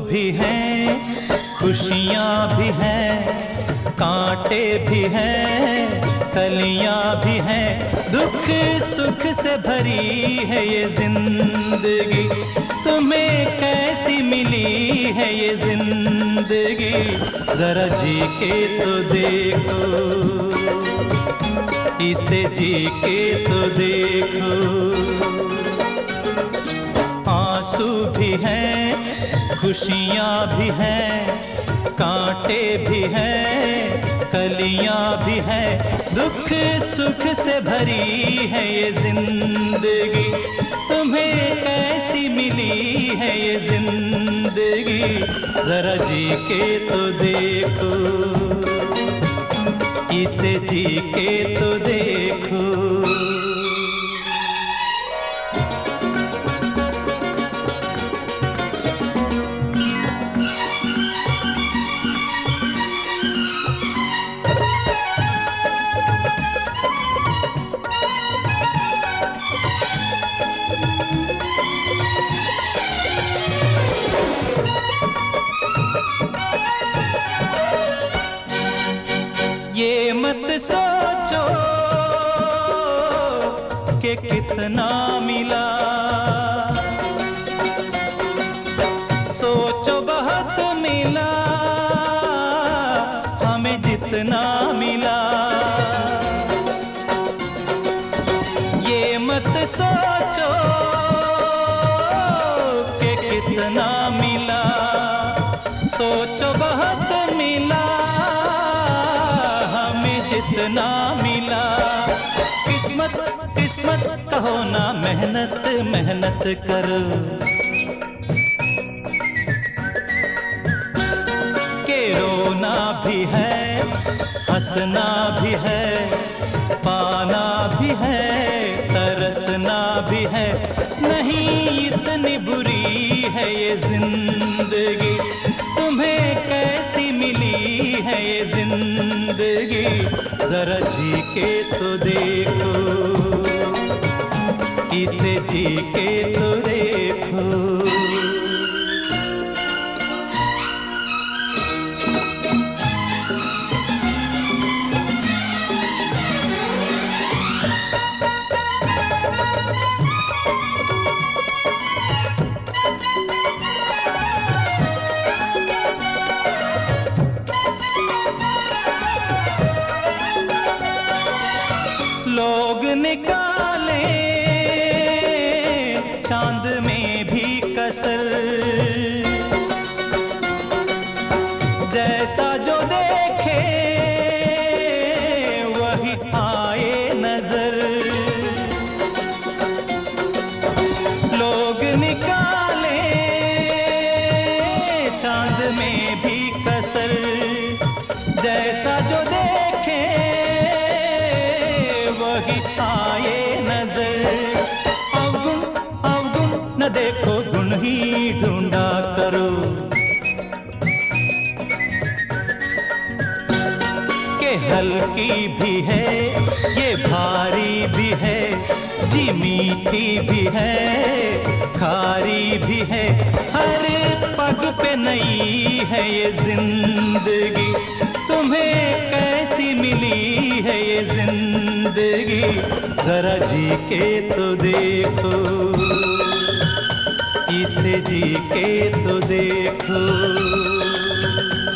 भी हैं, खुशियाँ भी हैं, कांटे भी हैं, कलियाँ भी हैं, दुख सुख से भरी है ये जिंदगी। तुम्हें कैसी मिली है ये जिंदगी, जरा जी के तो देखो, इसे जी के तो देखो। आंसू भी हैं, खुशियाँ भी हैं, कांटे भी हैं, कलियाँ भी हैं, दुख सुख से भरी है ये जिंदगी। तुम्हें कैसी मिली है ये जिंदगी, जरा जी के तो देखो, इसे जी के तो देखो। ये मत सोचो कि कितना मिला, सोचो बहुत मिला हमें जितना मिला। ये मत सोचो कि कितना मिला, सोचो बहुत मिला जितना मिला। किस्मत किस्मत कहो ना, मेहनत मेहनत करो, के रोना भी है, हंसना भी है, पाना भी है, तरसना भी है। नहीं इतनी बुरी है ये जिंदगी, तुम्हें कैसी मिली है ये जिंदगी, जरा जी के तो देखो, इसे जी के तो देखो। लोग निकाले चांद में भी कसर, जैसा जो देखे वही आए नजर। लोग निकाले चांद में भी कसर, जैसा जो देखे वही आए नजर। अवगुण न देखो, गुण ही ढूंढा करो, के हल्की भी है ये भारी भी है, जी मीठी भी है खारी भी है, हर पग पे नई है ये जिंदगी। तुम्हें कैसी मिली है ये जिंदगी, जरा जी के तो देखो, इसे जी के तो देखो।